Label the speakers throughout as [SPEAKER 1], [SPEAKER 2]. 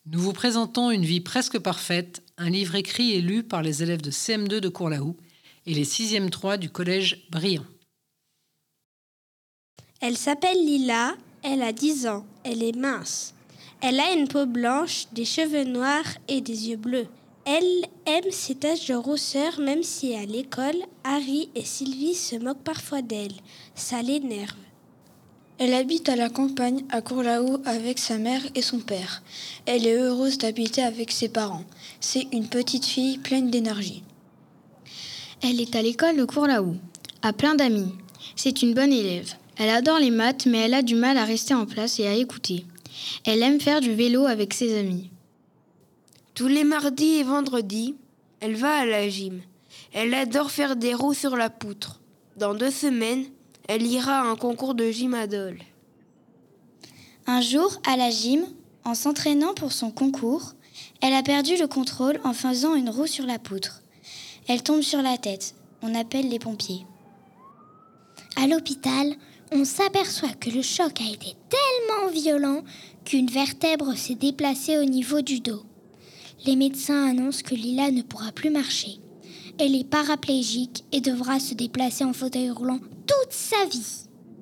[SPEAKER 1] Nous vous présentons Une vie presque parfaite, un livre écrit et lu par les élèves de CM2 de Courlaoux et les 6e 3 du collège Briand.
[SPEAKER 2] Elle s'appelle Lila, elle a 10 ans, elle est mince. Elle a une peau blanche, des cheveux noirs et des yeux bleus. Elle aime ses taches de rousseur même si à l'école, Harry et Sylvie se moquent parfois d'elle. Ça l'énerve.
[SPEAKER 3] Elle habite à la campagne, à Courlaoux, avec sa mère et son père. Elle est heureuse d'habiter avec ses parents. C'est une petite fille pleine d'énergie.
[SPEAKER 4] Elle est à l'école de Courlaoux, a plein d'amis. C'est une bonne élève. Elle adore les maths, mais elle a du mal à rester en place et à écouter. Elle aime faire du vélo avec ses amis.
[SPEAKER 5] Tous les mardis et vendredis, elle va à la gym. Elle adore faire des roues sur la poutre. Dans 2 semaines, elle ira à un concours de gym-adol.
[SPEAKER 6] Un jour, à la gym, en s'entraînant pour son concours, elle a perdu le contrôle en faisant une roue sur la poutre. Elle tombe sur la tête. On appelle les pompiers.
[SPEAKER 7] À l'hôpital, on s'aperçoit que le choc a été tellement violent qu'une vertèbre s'est déplacée au niveau du dos. Les médecins annoncent que Lila ne pourra plus marcher. Elle est paraplégique et devra se déplacer en fauteuil roulant toute sa vie.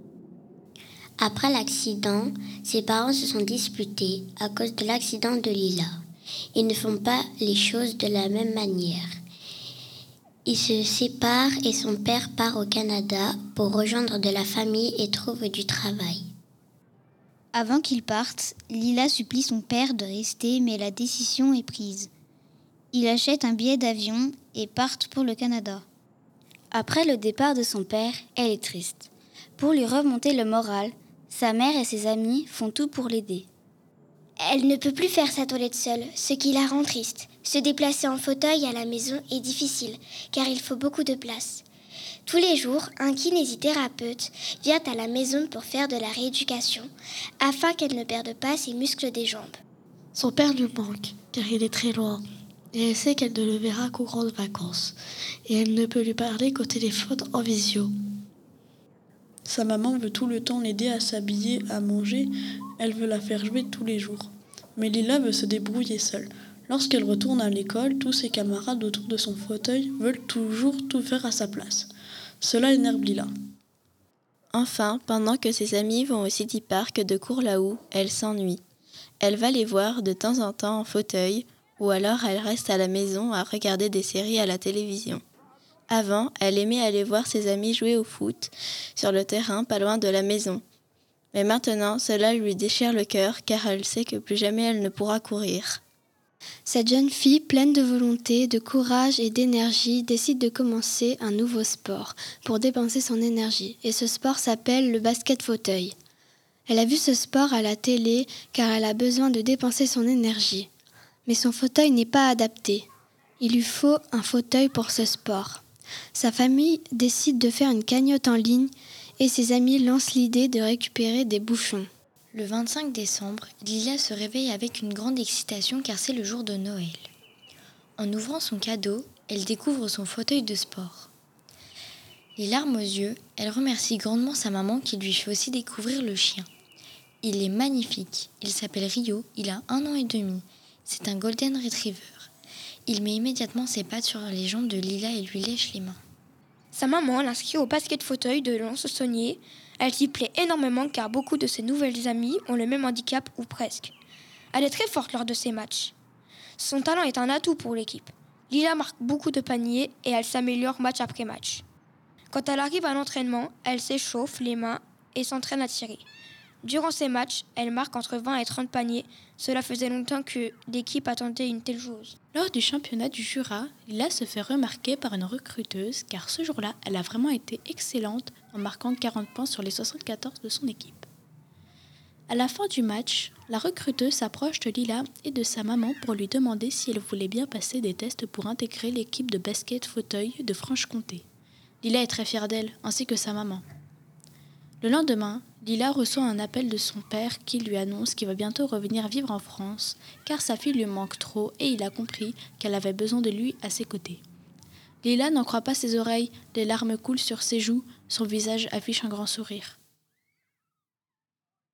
[SPEAKER 8] Après l'accident, ses parents se sont disputés à cause de l'accident de Lila. Ils ne font pas les choses de la même manière. Ils se séparent et son père part au Canada pour rejoindre de la famille et trouve du travail.
[SPEAKER 6] Avant qu'il parte, Lila supplie son père de rester, mais la décision est prise. Il achète un billet d'avion et partent pour le Canada. Après le départ de son père, elle est triste. Pour lui remonter le moral, sa mère et ses amis font tout pour l'aider.
[SPEAKER 7] Elle ne peut plus faire sa toilette seule, ce qui la rend triste. Se déplacer en fauteuil à la maison est difficile, car il faut beaucoup de place. Tous les jours, un kinésithérapeute vient à la maison pour faire de la rééducation, afin qu'elle ne perde pas ses muscles des jambes.
[SPEAKER 9] Son père lui manque, car il est très loin, et elle sait qu'elle ne le verra qu'aux grandes vacances, et elle ne peut lui parler qu'au téléphone en visio.
[SPEAKER 3] Sa maman veut tout le temps l'aider à s'habiller, à manger. Elle veut la faire jouer tous les jours. Mais Lila veut se débrouiller seule. Lorsqu'elle retourne à l'école, tous ses camarades autour de son fauteuil veulent toujours tout faire à sa place. Cela énerve Lila.
[SPEAKER 10] Enfin, pendant que ses amis vont au City Park de Courlaoux, elle s'ennuie. Elle va les voir de temps en temps en fauteuil, ou alors elle reste à la maison à regarder des séries à la télévision. Avant, elle aimait aller voir ses amis jouer au foot sur le terrain pas loin de la maison. Mais maintenant, cela lui déchire le cœur car elle sait que plus jamais elle ne pourra courir.
[SPEAKER 4] Cette jeune fille, pleine de volonté, de courage et d'énergie, décide de commencer un nouveau sport pour dépenser son énergie. Et ce sport s'appelle le basket fauteuil. Elle a vu ce sport à la télé car elle a besoin de dépenser son énergie. Mais son fauteuil n'est pas adapté. Il lui faut un fauteuil pour ce sport. Sa famille décide de faire une cagnotte en ligne et ses amis lancent l'idée de récupérer des bouchons.
[SPEAKER 6] Le 25 décembre, Lila se réveille avec une grande excitation car c'est le jour de Noël. En ouvrant son cadeau, elle découvre son fauteuil de sport. Les larmes aux yeux, elle remercie grandement sa maman qui lui fait aussi découvrir le chien. Il est magnifique, il s'appelle Rio, il a 1 an et demi. C'est un golden retriever. Il met immédiatement ses pattes sur les jambes de Lila et lui lèche les mains.
[SPEAKER 2] Sa maman l'inscrit au basket fauteuil de Lons-Saunier. Elle s'y plaît énormément car beaucoup de ses nouvelles amies ont le même handicap ou presque. Elle est très forte lors de ses matchs. Son talent est un atout pour l'équipe. Lila marque beaucoup de paniers et elle s'améliore match après match. Quand elle arrive à l'entraînement, elle s'échauffe les mains et s'entraîne à tirer. Durant ces matchs, elle marque entre 20 et 30 paniers. Cela faisait longtemps que l'équipe attendait une telle chose.
[SPEAKER 11] Lors du championnat du Jura, Lila se fait remarquer par une recruteuse car ce jour-là, elle a vraiment été excellente en marquant 40 points sur les 74 de son équipe. À la fin du match, la recruteuse s'approche de Lila et de sa maman pour lui demander si elle voulait bien passer des tests pour intégrer l'équipe de basket fauteuil de Franche-Comté. Lila est très fière d'elle, ainsi que sa maman. Le lendemain, Lila reçoit un appel de son père qui lui annonce qu'il va bientôt revenir vivre en France car sa fille lui manque trop et il a compris qu'elle avait besoin de lui à ses côtés. Lila n'en croit pas ses oreilles, les larmes coulent sur ses joues, son visage affiche un grand sourire.